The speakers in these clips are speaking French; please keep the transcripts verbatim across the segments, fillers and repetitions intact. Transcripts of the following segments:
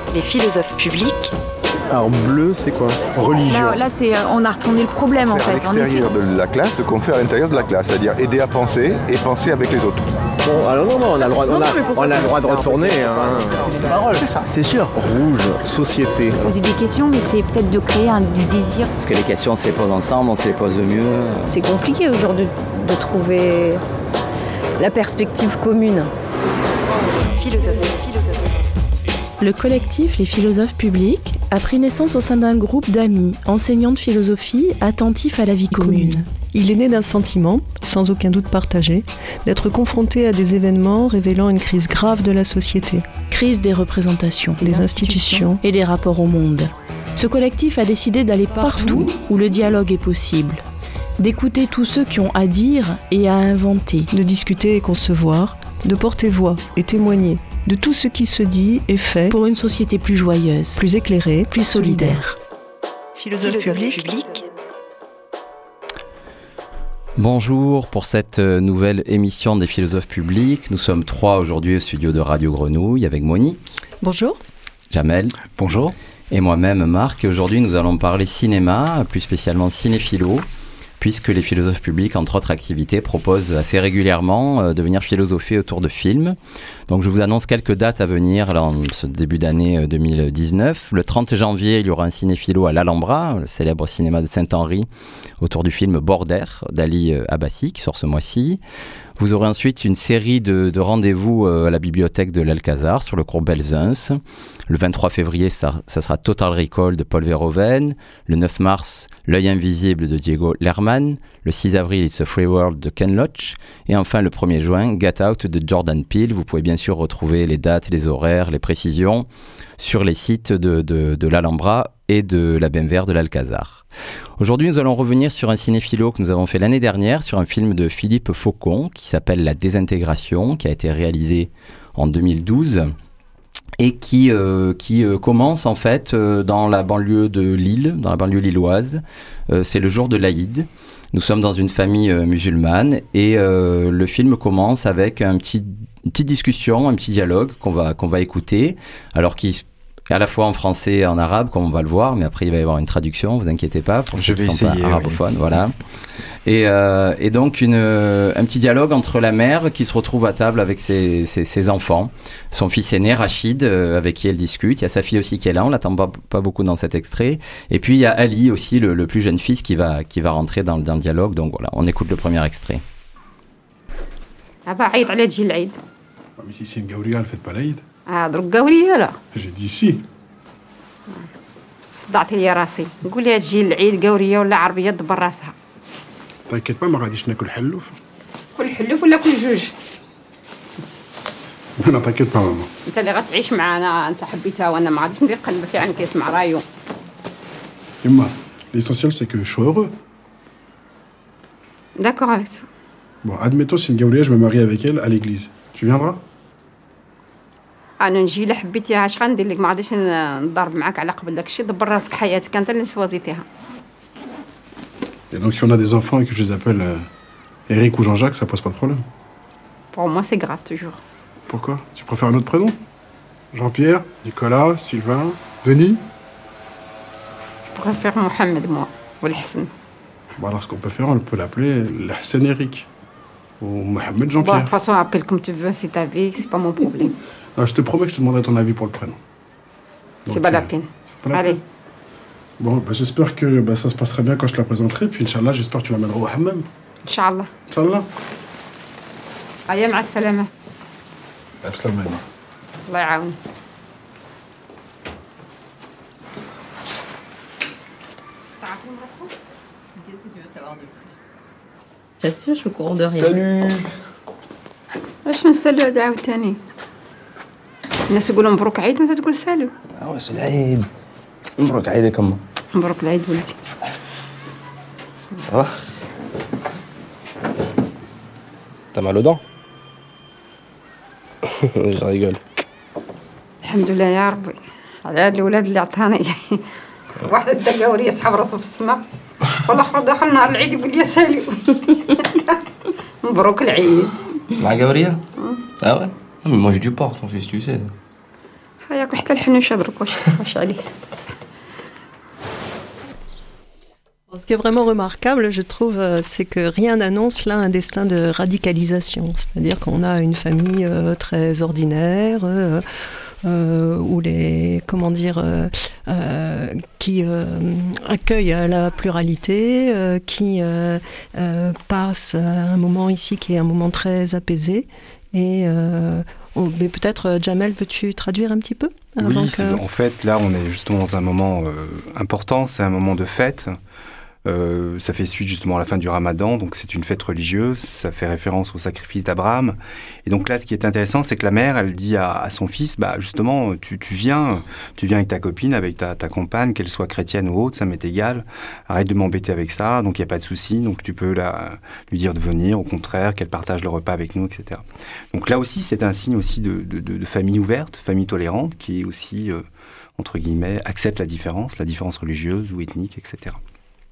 Les philosophes publics. Alors bleu, c'est quoi? Religion. Là, là c'est, on a retourné le problème en fait. À l'extérieur de la classe, ce qu'on fait à l'intérieur de la classe, c'est-à-dire aider à penser et penser avec les autres. Bon, alors non, non, on a le droit, on a, on a le droit de retourner. Hein. C'est ça. C'est sûr. Rouge, société. Poser des questions, mais c'est peut-être de créer un, du désir. Parce que les questions, on se les pose ensemble, on se les pose mieux. C'est compliqué aujourd'hui de trouver la perspective commune. Philosophe, philosophe. Le collectif Les Philosophes Publics a pris naissance au sein d'un groupe d'amis, enseignants de philosophie, attentifs à la vie commune. Il est né d'un sentiment, sans aucun doute partagé, d'être confronté à des événements révélant une crise grave de la société. Crise des représentations, des institutions et des rapports au monde. Ce collectif a décidé d'aller partout où le dialogue est possible, d'écouter tous ceux qui ont à dire et à inventer, de discuter et concevoir, de porter voix et témoigner de tout ce qui se dit et fait pour une société plus joyeuse, plus éclairée, plus solidaire. Philosophe public. public. Bonjour pour cette nouvelle émission des philosophes publics. Nous sommes trois aujourd'hui au studio de Radio Grenouille avec Monique. Bonjour. Jamel. Bonjour. Et moi-même Marc. Et aujourd'hui nous allons parler cinéma, plus spécialement cinéphilo, puisque les philosophes publics, entre autres activités, proposent assez régulièrement euh, de venir philosopher autour de films. Donc je vous annonce quelques dates à venir là, en ce début d'année deux mille dix-neuf. Le trente janvier, il y aura un cinéphilo à l'Alhambra, le célèbre cinéma de Saint-Henri, autour du film Border d'Ali Abbasi, qui sort ce mois-ci. Vous aurez ensuite une série de, de rendez-vous euh, à la bibliothèque de l'Alcazar sur le cours Belzunce. Le vingt-trois février, ça, ça sera Total Recall de Paul Verhoeven. Le neuf mars, L'œil invisible de Diego Lerman. Le six avril, It's a Free World de Ken Loach. Et enfin, le premier juin, Get Out de Jordan Peele. Vous pouvez bien sûr retrouver les dates, les horaires, les précisions sur les sites de, de, de l'Alhambra et de la B M V R de l'Alcazar. Aujourd'hui, nous allons revenir sur un cinéphilo que nous avons fait l'année dernière, sur un film de Philippe Faucon qui s'appelle La Désintégration, qui a été réalisé en deux mille douze et qui, euh, qui euh, commence en fait euh, dans la banlieue de Lille, dans la banlieue lilloise. Euh, c'est le jour de l'Aïd. Nous sommes dans une famille euh, musulmane et euh, le film commence avec un petit, une petite discussion, un petit dialogue qu'on va, qu'on va écouter, alors qui à la fois en français et en arabe, comme on va le voir, mais après il va y avoir une traduction, vous inquiétez pas, pour ceux qui ne sont pas arabophones, oui. Voilà. Et, euh, et donc une, un petit dialogue entre la mère qui se retrouve à table avec ses, ses, ses enfants, son fils aîné Rachid, euh, avec qui elle discute, il y a sa fille aussi qui est là, on l'attend pas, pas beaucoup dans cet extrait, et puis il y a Ali aussi, le, le plus jeune fils, qui va, qui va rentrer dans, dans le dialogue, donc voilà, on écoute le premier extrait. Mais si c'est une gaouria, elle fait pas l'Aïd. اه درك قوريه لا جي دي سي صدعتي لي راسي نقول لها تجي العيد قوريه ولا عربيه دبر راسها تاكد ما ما غاديش ناكل حلوف كل حلوف ولا كل جوج انا تاكد با ماما انت اللي غتعيش معانا انت حبيتها وانا ما غاديش ندير قلبه في عين كيسمع رايو يما l'essentiel c'est que je sois heureux. D'accord avec toi. Bon, admettons si une gaouria je me marie avec elle à l'église. Tu viendras? انا نجي لا حبيتيها اش غندير لك ما غاديش نضرب معاك على قبل داكشي دبر راسك حياتك انت اللي سوازيتيها. Et donc si on a des enfants et que je les appelle euh, Eric ou Jean-Jacques, ça pose pas de problème. Pour moi c'est grave toujours. Pourquoi? Tu préfères un autre prénom? Jean-Pierre, Nicolas, Sylvain, Denis? Je préfère Mohamed moi ou Hassan. Bon alors ce qu'on peut faire, on peut l'appeler Hassan Eric ou Mohamed Jean-Pierre. Bon, de toute façon appelle comme tu veux, c'est ta vie, c'est pas mon problème. Non, je te promets que je te demanderai ton avis pour le prénom. Donc, c'est pas la peine. C'est pas la Allez. peine. Bon, bah, j'espère que bah, ça se passera bien quand je te la présenterai. Puis, Inch'Allah, j'espère que tu l'amèneras au hammam. Inch'Allah. Inch'Allah. Aya ma'a salama. Absalama. Allah yaoun. Qu'est-ce que tu veux savoir de plus? Bien sûr, je suis au courant de rien. Salut. واش نسالو هذا عاوتاني الناس يقولوا مبروك عيد وانت تقول سالو واش العيد مبروك عيدك أما مبروك العيد ولدي صافا t'as mal aux dents je rigole الحمد لله يا ربي على هاد الولاد اللي عطاني واحد دا قاوري يسحب راسو في السماء والاخر داخل نهار العيد يقول لي سالو مبروك العيد مع Gabriel? Ah ouais? Mais moi j'ai du porc, ton fils, tu sais. ياك حتى الحنوشه درك واش واش عليه. Ce qui est vraiment remarquable, je trouve, c'est que rien n'annonce là un destin de radicalisation. C'est-à-dire qu'on a une famille euh, très ordinaire, euh, euh, où les, comment dire, euh, euh, qui euh, accueille la pluralité, euh, qui euh, euh, passe un moment ici qui est un moment très apaisé. Et euh, oh, mais peut-être, Jamel, veux-tu traduire un petit peu avant Oui, que... en fait, là, on est justement dans un moment euh, important, c'est un moment de fête. Euh, ça fait suite justement à la fin du Ramadan, donc c'est une fête religieuse, ça fait référence au sacrifice d'Abraham. Et donc là, ce qui est intéressant, c'est que la mère, elle dit à, à son fils, bah justement, tu, tu viens, tu viens avec ta copine, avec ta, ta compagne, qu'elle soit chrétienne ou autre, ça m'est égal. Arrête de m'embêter avec ça, donc il n'y a pas de souci. Donc tu peux la, lui dire de venir, au contraire, qu'elle partage le repas avec nous, et cetera. Donc là aussi, c'est un signe aussi de, de, de, de famille ouverte, famille tolérante, qui est aussi, euh, entre guillemets, accepte la différence, la différence religieuse ou ethnique, et cetera.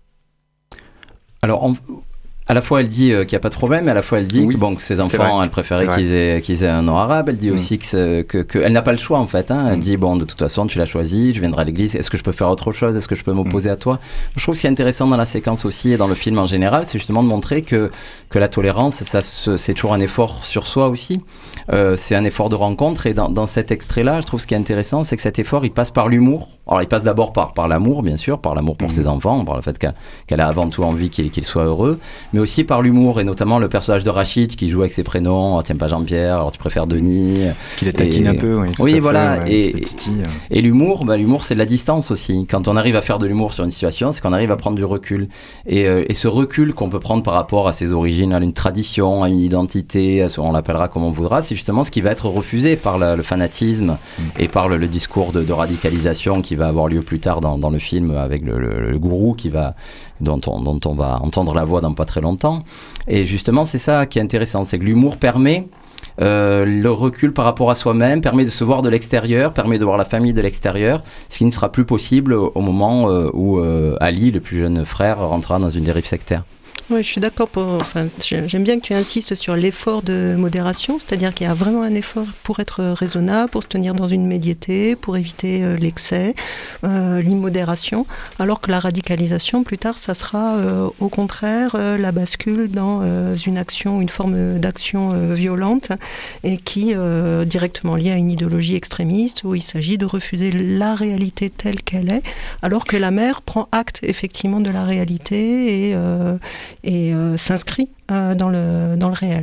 Alors, on, à la fois elle dit euh, qu'il n'y a pas de problème, mais à la fois elle dit oui, que, bon, que ses enfants, elle préférait qu'ils aient, qu'ils aient un nom arabe. Elle dit mmh. aussi que, que, que elle n'a pas le choix en fait. Hein. Elle mmh. dit bon, de toute façon, tu l'as choisi, je viendrai à l'église. Est-ce que je peux faire autre chose? Est-ce que je peux m'opposer mmh. à toi? Je trouve que c'est intéressant dans la séquence aussi et dans le film en général, c'est justement de montrer que que la tolérance, ça, c'est toujours un effort sur soi aussi. Euh, c'est un effort de rencontre et dans, dans cet extrait-là, je trouve ce qui est intéressant, c'est que cet effort, il passe par l'humour. Alors, il passe d'abord par, par l'amour, bien sûr, par l'amour pour mmh. ses enfants, par le fait qu'elle, qu'elle a avant tout envie qu'ils, qu'ils soient heureux, mais aussi par l'humour, et notamment le personnage de Rachid qui joue avec ses prénoms. Oh, tiens pas Jean-Pierre, alors tu préfères Denis. Qui les taquine et... un peu, oui. Oui, voilà. Fait, ouais, et, et l'humour, bah, l'humour, c'est de la distance aussi. Quand on arrive à faire de l'humour sur une situation, c'est qu'on arrive à prendre du recul. Et, euh, et ce recul qu'on peut prendre par rapport à ses origines, à une tradition, à une identité, à ce, on l'appellera comme on voudra, c'est justement ce qui va être refusé par la, le fanatisme mmh. et par le, le discours de, de radicalisation qui va avoir lieu plus tard dans, dans le film avec le, le, le gourou qui va, dont, on, dont on va entendre la voix dans pas très longtemps. Et justement, c'est ça qui est intéressant, c'est que l'humour permet euh, le recul par rapport à soi-même, permet de se voir de l'extérieur, permet de voir la famille de l'extérieur, ce qui ne sera plus possible au, au moment euh, où euh, Ali, le plus jeune frère, rentrera dans une dérive sectaire. Oui, je suis d'accord. Pour, enfin, j'aime bien que tu insistes sur l'effort de modération, c'est-à-dire qu'il y a vraiment un effort pour être raisonnable, pour se tenir dans une médiété, pour éviter euh, l'excès, euh, l'immodération, alors que la radicalisation, plus tard, ça sera euh, au contraire euh, la bascule dans euh, une action, une forme d'action euh, violente et qui euh, directement liée à une idéologie extrémiste où il s'agit de refuser la réalité telle qu'elle est, alors que la mère prend acte effectivement de la réalité et euh, et euh, s'inscrit euh, dans, le, dans le réel.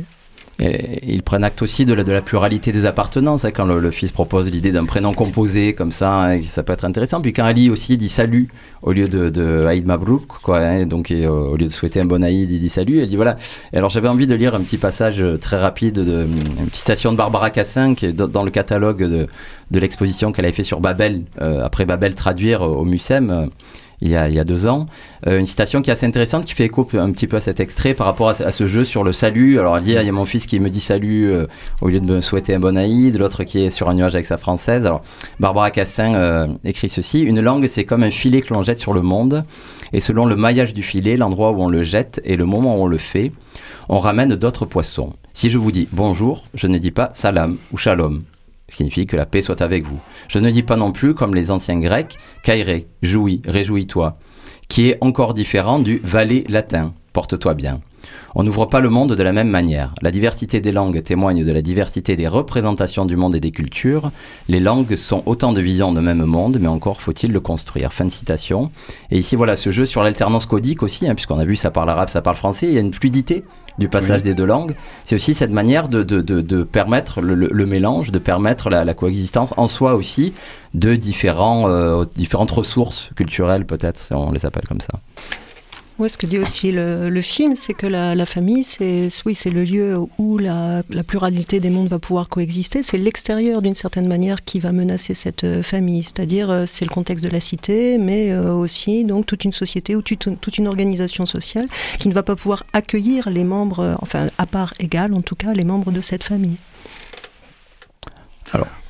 Et ils prennent acte aussi de la, de la pluralité des appartenances, hein, quand le, le fils propose l'idée d'un prénom composé comme ça, hein, ça peut être intéressant. Puis quand Ali aussi dit salut au lieu de, de Aïd Mabrouk, quoi, hein, donc et, euh, au lieu de souhaiter un bon Aïd, il dit salut. Elle dit voilà. Et alors j'avais envie de lire un petit passage très rapide, de, une petite citation de Barbara Cassin qui est dans le catalogue de, de l'exposition qu'elle avait fait sur Babel, euh, après Babel traduire au Mucem. Euh, Il y, a, il y a deux ans, euh, une citation qui est assez intéressante, qui fait écho un petit peu à cet extrait par rapport à, à ce jeu sur le salut. Alors il y a, il y a mon fils qui me dit salut euh, au lieu de me souhaiter un bon Aïd, l'autre qui est sur un nuage avec sa française. Alors Barbara Cassin euh, écrit ceci: une langue, c'est comme un filet que l'on jette sur le monde, et selon le maillage du filet, l'endroit où on le jette et le moment où on le fait, on ramène d'autres poissons. Si je vous dis bonjour, je ne dis pas salam ou shalom, ce qui signifie que la paix soit avec vous. Je ne dis pas non plus, comme les anciens grecs, kairé, jouis, réjouis-toi, qui est encore différent du valet latin, porte-toi bien. On n'ouvre pas le monde de la même manière. La diversité des langues témoigne de la diversité des représentations du monde et des cultures. Les langues sont autant de visions d'un même monde, mais encore faut-il le construire. Fin de citation. Et ici, voilà, ce jeu sur l'alternance codique aussi, hein, puisqu'on a vu ça parle arabe, ça parle français, il y a une fluidité du passage oui. des deux langues. C'est aussi cette manière de, de, de, de permettre le, le, le mélange, de permettre la, la coexistence en soi aussi de différents, euh, différentes ressources culturelles, peut-être, si on les appelle comme ça. Oui, ce que dit aussi le, le film, c'est que la, la famille, c'est, oui, c'est le lieu où la, la pluralité des mondes va pouvoir coexister. C'est l'extérieur, d'une certaine manière, qui va menacer cette famille. C'est-à-dire, c'est le contexte de la cité, mais aussi donc toute une société ou toute, toute une organisation sociale qui ne va pas pouvoir accueillir les membres, enfin, à part égale, en tout cas, les membres de cette famille. Alors,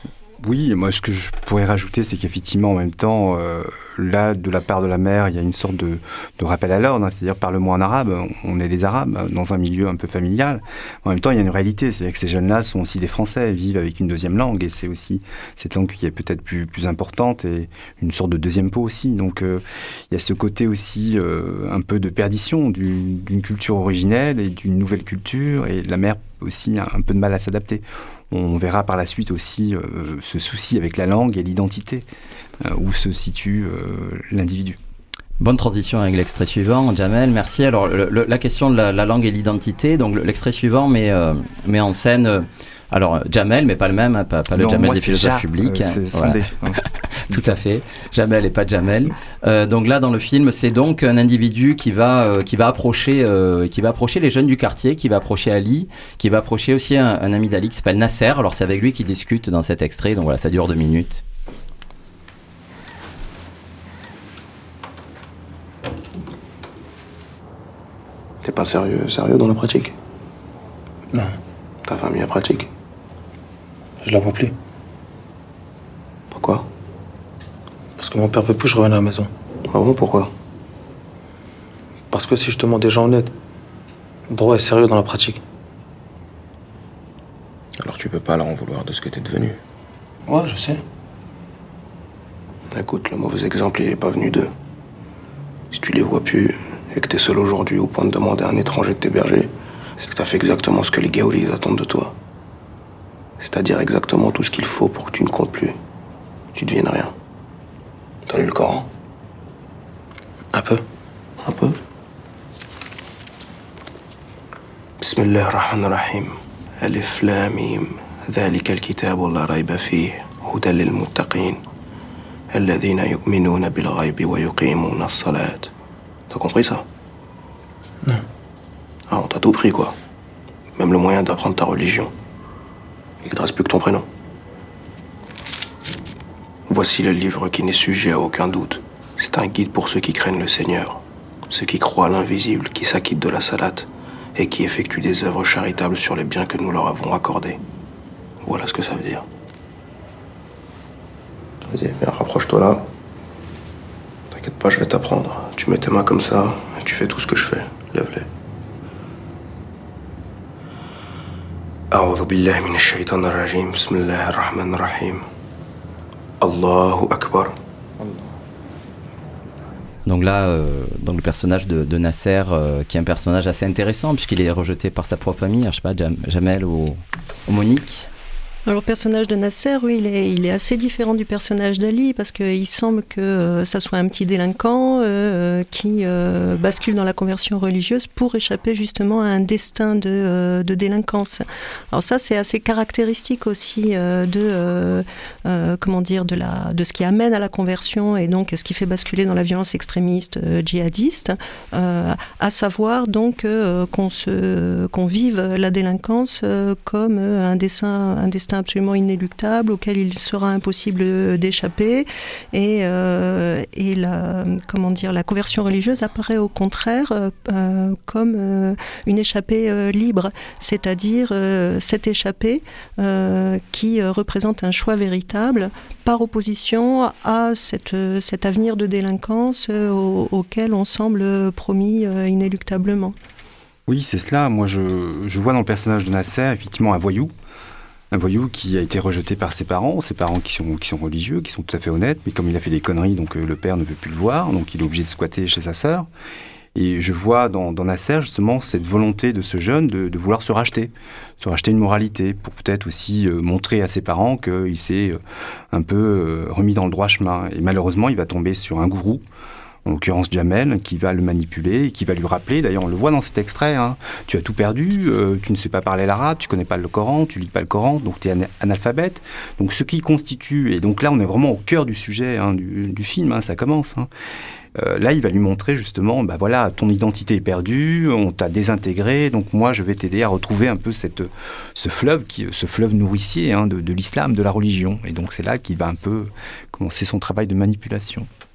Oui, moi ce que je pourrais rajouter, c'est qu'effectivement en même temps, euh, là de la part de la mère, il y a une sorte de, de rappel à l'ordre, hein, c'est-à-dire parle-moi en arabe, on est des arabes dans un milieu un peu familial. En même temps, il y a une réalité, c'est-à-dire que ces jeunes-là sont aussi des Français, vivent avec une deuxième langue, et c'est aussi cette langue qui est peut-être plus, plus importante et une sorte de deuxième peau aussi. Donc euh, il y a ce côté aussi euh, un peu de perdition d'une, d'une culture originelle et d'une nouvelle culture, et la mère aussi a un peu de mal à s'adapter. On verra par la suite aussi euh, ce souci avec la langue et l'identité, euh, où se situe euh, l'individu. Bonne transition avec l'extrait suivant, Jamel, merci. Alors le, le, la question de la, la langue et l'identité, donc l'extrait suivant met, euh, met en scène... Euh, Alors, Jamel, mais pas le même, hein, pas, pas le non, Jamel moi, des philosophes Ja, publics. Euh, c'est voilà. sondé. Tout à fait. Jamel et pas Jamel. Euh, donc là, dans le film, c'est donc un individu qui va, euh, qui va approcher, euh, qui va approcher les jeunes du quartier, qui va approcher Ali, qui va approcher aussi un, un ami d'Ali qui s'appelle Nasser. Alors, c'est avec lui qu'il discute dans cet extrait. Donc voilà, ça dure deux minutes. T'es pas sérieux, sérieux dans la pratique? Non. Ta famille est pratique? Je la vois plus. Pourquoi? Parce que mon père veut plus que je revienne à la maison. Ah bon, pourquoi? Parce que si je te mens des gens honnêtes, droit est sérieux dans la pratique. Alors tu peux pas leur en vouloir de ce que t'es devenu. Ouais, je sais. Écoute, le mauvais exemple, il est pas venu d'eux. Si tu les vois plus et que t'es seul aujourd'hui au point de demander à un étranger de t'héberger, c'est que t'as fait exactement ce que les Gaoulis attendent de toi. C'est-à-dire exactement tout ce qu'il faut pour que tu ne comptes plus. Tu deviennes rien. T'as lu le Coran? Un peu. Un peu? Bismillah ar-Rahman ar-Rahim. Alif Lam Mim. ذلك الكتاب لا ريب فيه هدى للمتقين الذين يؤمنون بالغيب ويقيمون الصلاة. T'as compris ça? Non. Ah, on t'a tout pris, quoi. Même le moyen d'apprendre ta religion. Il te reste plus que ton prénom. Voici le livre qui n'est sujet à aucun doute. C'est un guide pour ceux qui craignent le Seigneur, ceux qui croient à l'invisible, qui s'acquittent de la salate et qui effectuent des œuvres charitables sur les biens que nous leur avons accordés. Voilà ce que ça veut dire. Vas-y, viens, rapproche-toi là. T'inquiète pas, je vais t'apprendre. Tu mets tes mains comme ça et tu fais tout ce que je fais. Lève-les. أعوذ بالله من الشيطان الرجيم بسم الله الرحمن الرحيم الله أكبر. Donc là, euh, donc le personnage de, de Nasser, euh, qui est un personnage assez intéressant puisqu'il est rejeté par sa propre famille, je sais pas, Jam, Jamel ou, ou Monique. Alors, le personnage de Nasser, oui, il est, il est assez différent du personnage d'Ali parce qu'il semble que euh, ça soit un petit délinquant euh, qui euh, bascule dans la conversion religieuse pour échapper justement à un destin de, euh, de délinquance. Alors ça, c'est assez caractéristique aussi euh, de, euh, euh, comment dire, de, la, de ce qui amène à la conversion et donc ce qui fait basculer dans la violence extrémiste euh, djihadiste, euh, à savoir donc euh, qu'on, se, qu'on vive la délinquance euh, comme euh, un destin, un destin absolument inéluctable auquel il sera impossible d'échapper et, euh, et la, comment dire, la conversion religieuse apparaît au contraire euh, comme euh, une échappée euh, libre, c'est-à-dire euh, cette échappée euh, qui euh, représente un choix véritable par opposition à cette, cet avenir de délinquance euh, au, auquel on semble promis euh, inéluctablement. Oui, c'est cela. Moi, je, je vois dans le personnage de Nasser effectivement un voyou. Un voyou qui a été rejeté par ses parents, ses parents qui sont, qui sont religieux, qui sont tout à fait honnêtes, mais comme il a fait des conneries, donc euh, le père ne veut plus le voir, donc il est obligé de squatter chez sa sœur. Et je vois dans, dans Nasser justement cette volonté de ce jeune de, de vouloir se racheter, se racheter une moralité, pour peut-être aussi euh, montrer à ses parents qu'il s'est euh, un peu euh, remis dans le droit chemin. Et malheureusement, il va tomber sur un gourou, en l'occurrence Jamel, qui va le manipuler et qui va lui rappeler, d'ailleurs on le voit dans cet extrait, hein, tu as tout perdu, euh, tu ne sais pas parler l'arabe, tu connais pas le Coran, tu lis pas le Coran, donc tu es analphabète. Donc ce qui constitue, et donc là on est vraiment au cœur du sujet hein, du, du film, hein, ça commence. Hein. Euh, là il va lui montrer justement, bah voilà, ton identité est perdue, on t'a désintégré, donc moi je vais t'aider à retrouver un peu cette, ce fleuve, qui, ce fleuve nourricier hein, de, de l'islam, de la religion. Et donc c'est là qu'il va un peu commencer son travail de manipulation.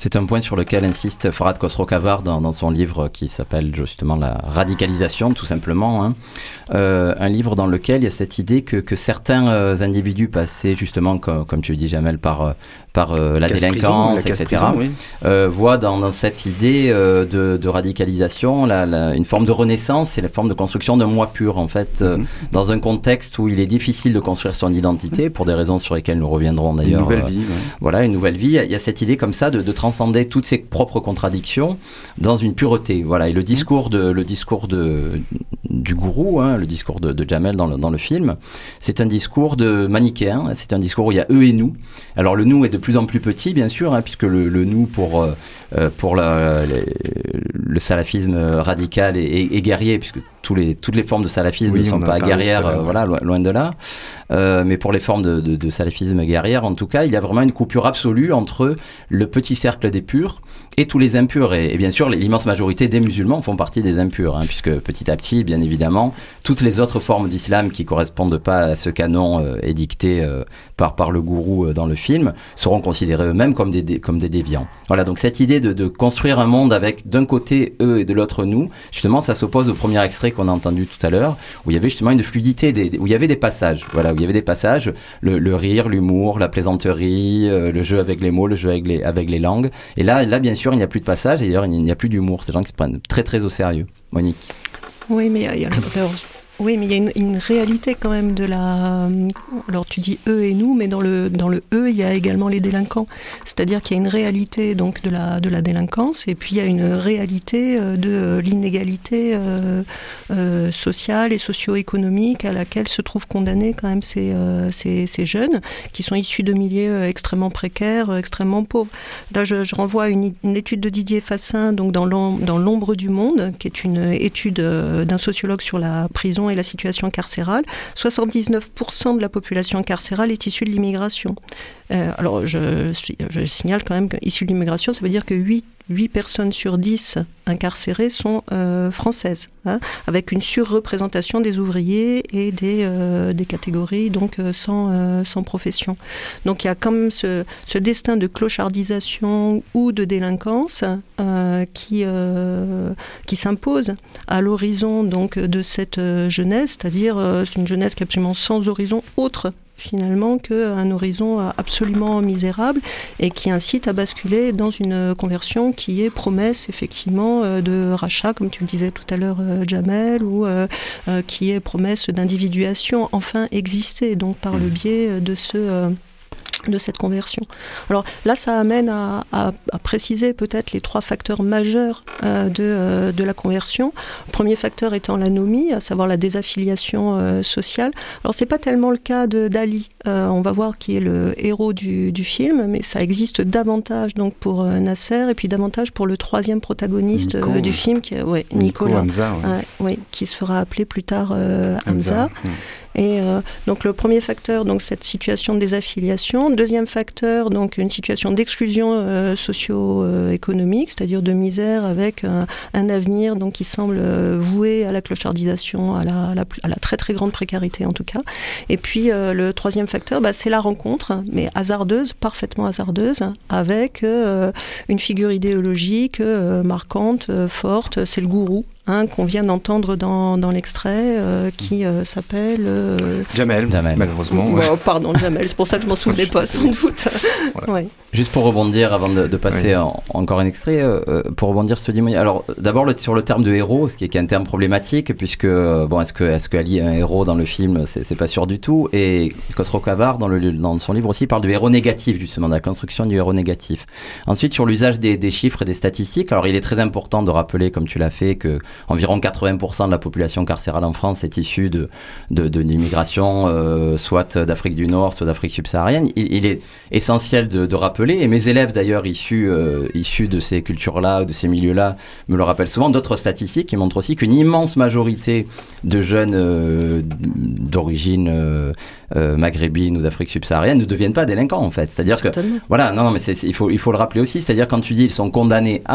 C'est un point sur lequel insiste Farhad Khosrow-Khavar dans, dans son livre qui s'appelle justement La radicalisation, tout simplement. Hein. Euh, un livre dans lequel il y a cette idée que, que certains euh, individus passés justement, comme, comme tu le dis Jamel, par, par euh, la délinquance, et cetera, oui. euh, voient dans, dans cette idée euh, de, de radicalisation la, la, une forme de renaissance et la forme de construction d'un moi pur, en fait, euh, mm-hmm. dans un contexte où il est difficile de construire son identité, pour des raisons sur lesquelles nous reviendrons d'ailleurs. Une nouvelle vie. Euh, ouais. Voilà, une nouvelle vie. Il y a cette idée comme ça de, de transcender toutes ses propres contradictions dans une pureté. Voilà. Et le discours, de, le discours de, du gourou, hein, le discours de, de Jamel dans le, dans le film, c'est un discours de manichéen, c'est un discours où il y a eux et nous. Alors le nous est de plus en plus petit, bien sûr, hein, puisque le, le nous pour, euh, pour la, les, le salafisme radical est, est, est guerrier, puisque tous les, toutes les formes de salafisme oui, ne sont pas guerrières, euh, voilà, loin, loin de là. Euh, mais pour les formes de, de, de salafisme guerrière, en tout cas, il y a vraiment une coupure absolue entre le petit cercle des purs et tous les impurs. Et, et bien sûr, l'immense majorité des musulmans font partie des impurs, hein, puisque petit à petit, bien évidemment, toutes les autres formes d'islam qui ne correspondent pas à ce canon euh, édicté euh, par, par le gourou euh, dans le film seront considérés eux-mêmes comme des, des, comme des déviants. Voilà, donc cette idée de, de construire un monde avec d'un côté eux et de l'autre nous, justement, ça s'oppose au premier extrait qu'on a entendu tout à l'heure, où il y avait justement une fluidité, des, où il y avait des passages, voilà, où il y avait des passages, le, le rire, l'humour, la plaisanterie, euh, le jeu avec les mots, le jeu avec les, avec les langues. Et là, là, bien sûr, il n'y a plus de passages, et d'ailleurs, il n'y a plus d'humour. C'est des gens qui se prennent très, très au sérieux. Monique. Oui, mais il y a, oui, mais il y a une, une réalité quand même de la... Alors, tu dis eux et nous, mais dans le, dans le eux, il y a également les délinquants. C'est-à-dire qu'il y a une réalité donc, de, la, de la délinquance, et puis il y a une réalité de l'inégalité euh, euh, sociale et socio-économique à laquelle se trouvent condamnés quand même ces, euh, ces, ces jeunes qui sont issus de milieux extrêmement précaires, extrêmement pauvres. Là, je, je renvoie à une, une étude de Didier Fassin, donc dans l'ombre, dans l'ombre du monde, qui est une étude d'un sociologue sur la prison et la situation carcérale. soixante-dix-neuf pour cent de la population carcérale est issue de l'immigration. Euh, alors, je, je signale quand même qu'issue de l'immigration, ça veut dire que huit personnes sur dix incarcérées sont euh, françaises, hein, avec une surreprésentation des ouvriers et des, euh, des catégories donc, euh, sans, euh, sans profession. Donc il y a quand même ce, ce destin de clochardisation ou de délinquance euh, qui, euh, qui s'impose à l'horizon donc, de cette jeunesse, c'est-à-dire euh, une jeunesse qui est absolument sans horizon autre finalement qu'un horizon absolument misérable et qui incite à basculer dans une conversion qui est promesse effectivement de rachat, comme tu le disais tout à l'heure Jamel, ou euh, euh, qui est promesse d'individuation enfin exister, donc par le biais de ce... Euh, de cette conversion. Alors là, ça amène à, à, à préciser peut-être les trois facteurs majeurs euh, de, euh, de la conversion. Le premier facteur étant l'anomie, à savoir la désaffiliation euh, sociale. Alors c'est pas tellement le cas de, d'Ali, euh, on va voir qui est le héros du, du film, mais ça existe davantage donc pour euh, Nasser et puis davantage pour le troisième protagoniste Nico, euh, du film, qui est ouais, Nico Nicolas, Hamza, ouais. Ouais, ouais, qui se fera appeler plus tard euh, Hamza. Hamza. Mmh. Et euh, donc le premier facteur, donc cette situation de désaffiliation. Deuxième facteur, donc une situation d'exclusion euh, socio-économique, c'est-à-dire de misère avec un, un avenir donc qui semble euh, voué à la clochardisation, à la, à, la, à la très très grande précarité en tout cas. Et puis euh, le troisième facteur, bah, c'est la rencontre, mais hasardeuse, parfaitement hasardeuse, avec euh, une figure idéologique euh, marquante, euh, forte, c'est le gourou. Hein, qu'on vient d'entendre dans, dans l'extrait, euh, qui euh, s'appelle... Euh... Jamel, Jamel, malheureusement. Ouais. Oh, pardon, Jamel, c'est pour ça que je m'en souvenais pas, sans doute. Voilà. Ouais. Juste pour rebondir, avant de, de passer oui. en, encore un extrait, euh, pour rebondir sur ce témoignage. Alors, d'abord, le, sur le terme de héros, ce qui est, qui est un terme problématique, puisque, bon, est-ce que, est-ce que Ali est un héros dans le film? C'est, c'est pas sûr du tout. Et Khosrow-Khavar, dans, le, dans son livre aussi, parle du héros négatif, justement, de la construction du héros négatif. Ensuite, sur l'usage des, des chiffres et des statistiques, alors il est très important de rappeler, comme tu l'as fait, que environ quatre-vingts pour cent de la population carcérale en France est issue de, de, de l'immigration, euh, soit d'Afrique du Nord, soit d'Afrique subsaharienne. Il, il est essentiel de, de rappeler, et mes élèves d'ailleurs issus, euh, issus de ces cultures-là, de ces milieux-là, me le rappellent souvent, d'autres statistiques qui montrent aussi qu'une immense majorité de jeunes euh, d'origine euh, euh, maghrébine ou d'Afrique subsaharienne ne deviennent pas délinquants en fait. C'est-à-dire que, voilà, non, non mais c'est, c'est, il, faut, il faut le rappeler aussi, c'est-à-dire quand tu dis ils sont condamnés à...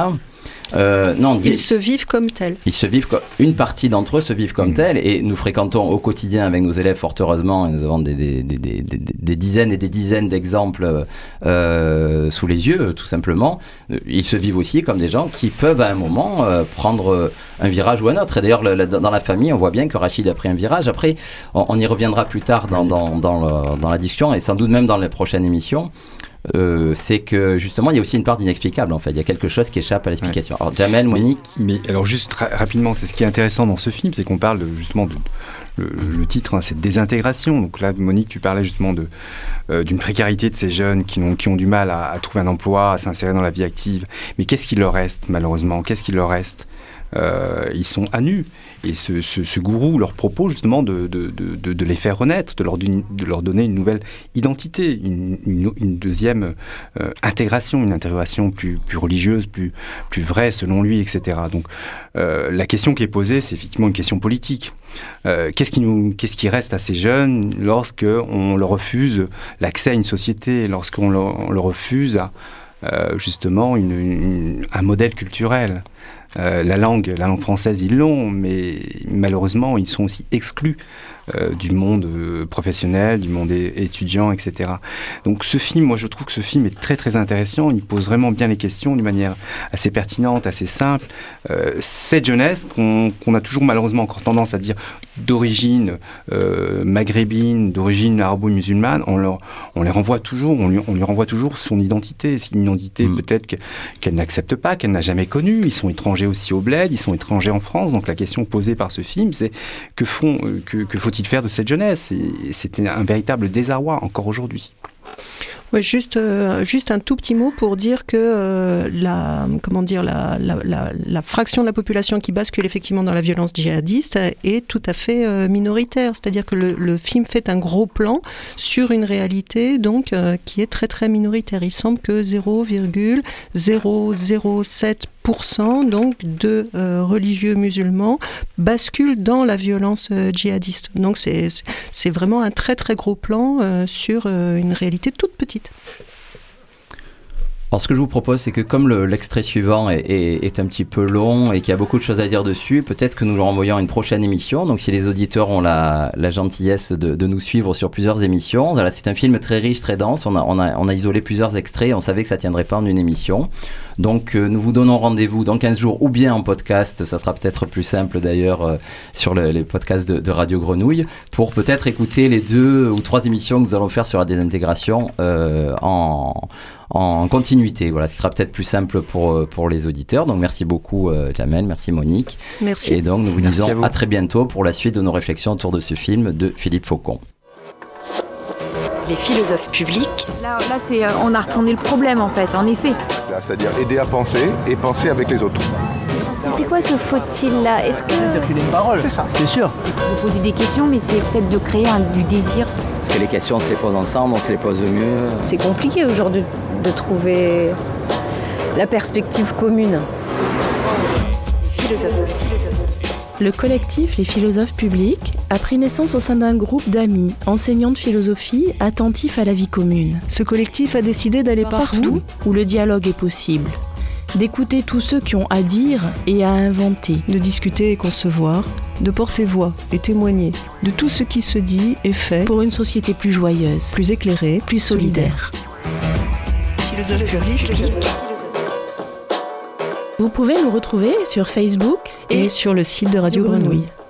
Euh, non, ils se vivent comme tels. Ils se vivent, une partie d'entre eux se vivent comme mmh. tels, et nous fréquentons au quotidien avec nos élèves, fort heureusement, et nous avons des, des, des, des, des, des dizaines et des dizaines d'exemples euh, sous les yeux, tout simplement. Ils se vivent aussi comme des gens qui peuvent à un moment euh, prendre un virage ou un autre. Et d'ailleurs, le, le, dans la famille, on voit bien que Rachid a pris un virage. Après, on, on y reviendra plus tard dans, dans, dans, le, dans la discussion, et sans doute même dans les prochaines émissions. Euh, c'est que justement il y a aussi une part d'inexplicable en fait, il y a quelque chose qui échappe à l'explication. Ouais. Alors Jamel, Monique. Mais, mais alors juste ra- rapidement, c'est ce qui est intéressant dans ce film, c'est qu'on parle de, justement de le, le titre, hein, c'est désintégration. Donc là, Monique, tu parlais justement de euh, d'une précarité de ces jeunes qui ont qui ont du mal à, à trouver un emploi, à s'insérer dans la vie active. Mais qu'est-ce qu'il leur reste malheureusement ? Qu'est-ce qu'il leur reste ? Euh, ils sont à nu, et ce, ce, ce gourou leur propose justement de, de, de, de les faire renaître, de leur, de leur donner une nouvelle identité, une, une, une deuxième euh, intégration, une intégration plus, plus religieuse, plus, plus vraie selon lui, et cetera. Donc euh, la question qui est posée, c'est effectivement une question politique. Euh, qu'est-ce qui nous, qu'est-ce qui reste à ces jeunes lorsqu'on leur refuse l'accès à une société, lorsqu'on leur, on leur refuse à, euh, justement une, une, un modèle culturel? Euh, la langue, la langue française, ils l'ont, mais malheureusement, ils sont aussi exclus euh, du monde euh, professionnel, du monde é- étudiant, et cetera. Donc ce film, moi je trouve que ce film est très très intéressant, il pose vraiment bien les questions d'une manière assez pertinente, assez simple. Euh, cette jeunesse qu'on, qu'on a toujours malheureusement encore tendance à dire d'origine euh, maghrébine, d'origine arabo-musulmane, on, leur, on les renvoie toujours, on lui, on lui renvoie toujours son identité, c'est une identité mmh. peut-être que, qu'elle n'accepte pas, qu'elle n'a jamais connue. Ils sont étrangers aussi au bled, ils sont étrangers en France, donc la question posée par ce film, c'est que, font, euh, que, que faut-il faire de cette jeunesse ? Et c'était un véritable désarroi encore aujourd'hui. Ouais, juste, euh, juste un tout petit mot pour dire que euh, la, comment dire, la, la, la, la fraction de la population qui bascule effectivement dans la violence djihadiste est tout à fait euh, minoritaire. C'est-à-dire que le, le film fait un gros plan sur une réalité donc, euh, qui est très très minoritaire. Il semble que zéro virgule zéro zéro sept pour cent donc, de euh, religieux musulmans basculent dans la violence euh, djihadiste. Donc c'est, c'est vraiment un très très gros plan euh, sur euh, une réalité toute petite. Alors ce que je vous propose, c'est que comme le, l'extrait suivant est, est, est un petit peu long et qu'il y a beaucoup de choses à dire dessus, peut-être que nous le renvoyons à une prochaine émission. Donc si les auditeurs ont la, la gentillesse de, de nous suivre sur plusieurs émissions, voilà, c'est un film très riche, très dense. On a, on a, on a isolé plusieurs extraits. On savait que ça ne tiendrait pas en une émission. Donc euh, nous vous donnons rendez-vous dans quinze jours ou bien en podcast. Ça sera peut-être plus simple d'ailleurs euh, sur le, les podcasts de, de Radio Grenouille pour peut-être écouter les deux ou trois émissions que nous allons faire sur la désintégration euh, en... en continuité, voilà, ce sera peut-être plus simple pour, pour les auditeurs. Donc merci beaucoup euh, Jamel, merci Monique. Merci. Et donc nous vous merci disons à, à très bientôt pour la suite de nos réflexions autour de ce film de Philippe Faucon. Les philosophes publics. Là, là c'est, euh, on a retourné le problème en fait, en effet. Là, c'est-à-dire aider à penser et penser avec les autres. C'est quoi ce faut-il là ? Est-ce que... circuler une parole, c'est ça, c'est sûr. Vous posez des questions, mais c'est peut-être de créer un, du désir. Parce que les questions, on se les pose ensemble, on se les pose mieux. C'est compliqué aujourd'hui de trouver la perspective commune. Philosophes. Le collectif Les Philosophes Publics a pris naissance au sein d'un groupe d'amis, enseignants de philosophie, attentifs à la vie commune. Ce collectif a décidé d'aller partout, partout où le dialogue est possible, d'écouter tous ceux qui ont à dire et à inventer, de discuter et concevoir, de porter voix et témoigner de tout ce qui se dit et fait pour une société plus joyeuse, plus éclairée, plus solidaire. Philosophe public. Vous pouvez nous retrouver sur Facebook et, et sur le site de Radio Grenouille.